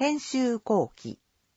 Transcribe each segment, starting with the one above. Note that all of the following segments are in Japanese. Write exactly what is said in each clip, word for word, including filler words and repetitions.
編集後期。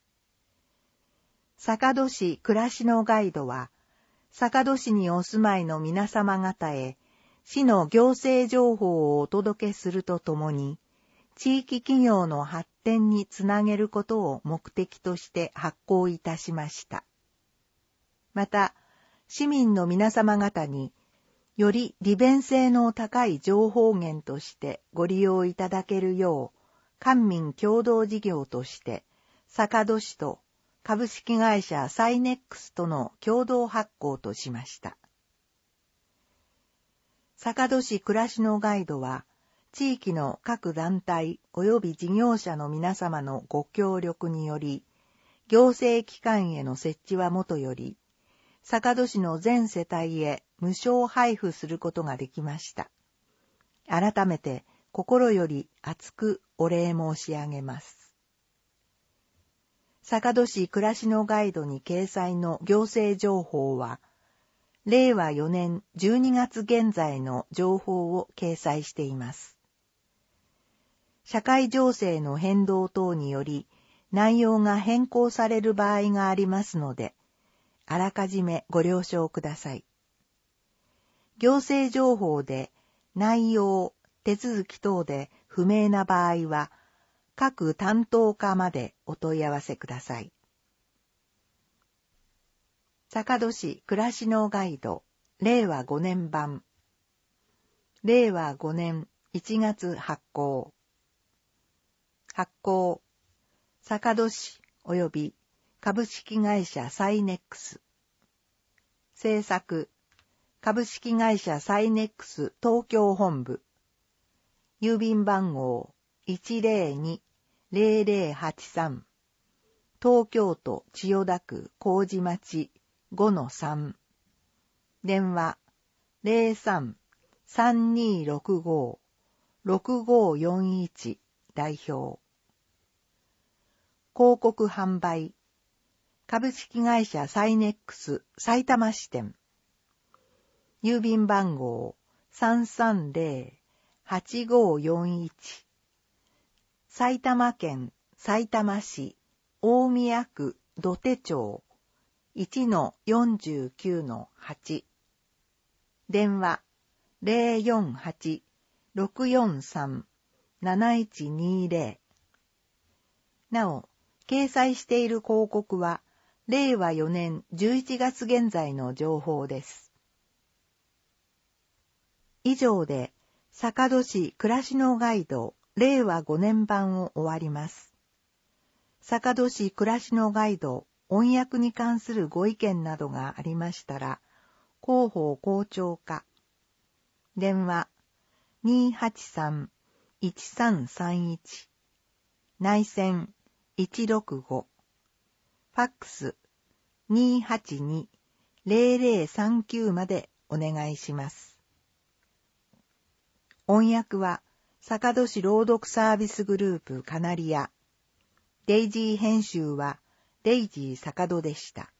坂戸市暮らしのガイドは、坂戸市にお住まいの皆様方へ、市の行政情報をお届けするとともに、地域企業の発展につなげることを目的として発行いたしました。また、市民の皆様方に、より利便性の高い情報源としてご利用いただけるよう、官民共同事業として、坂戸市と株式会社サイネックスとの共同発行としました。坂戸市暮らしのガイドは、地域の各団体及び事業者の皆様のご協力により、行政機関への設置はもとより、坂戸市の全世帯へ無償配布することができました。改めて心より厚くお礼申し上げます。坂戸市暮らしのガイドに掲載の行政情報は、れいわよねんじゅうにがつ現在の情報を掲載しています。社会情勢の変動等により内容が変更される場合がありますので、あらかじめご了承ください。行政情報で内容、手続き等で不明な場合は、各担当課までお問い合わせください。坂戸市暮らしのガイド、れいわごねん版。れいわごねんいちがつ発行。発行、坂戸市及び株式会社サイネックス。制作、株式会社サイネックス東京本部。郵便番号 いちぜろにーぜろぜろはちさん。東京都千代田区麹町 ごのさん。電話 ゼロさん さんにーろくごー ろくごーよんいち 代表。広告販売、株式会社サイネックス埼玉支店。郵便番号 さんさんぜろ はちごーよんいち。埼玉県さいたま市大宮区土手町 いちのよんじゅうきゅうのはち。電話 ゼロよんはち ろくよんさん なないちにーぜろ。なお、掲載している広告は、れいわよねんじゅういちがつ現在の情報です。以上で、坂戸市暮らしのガイド、れいわごねん版を終わります。坂戸市暮らしのガイド、音訳に関するご意見などがありましたら、広報校長課。電話、にーはちさん いちさんさんいち。内線、いちろくご。ファックス にーはちにーぜろぜろさんきゅう までお願いします。音訳は坂戸市朗読サービスグループカナリア。デイジー編集はデイジー坂戸でした。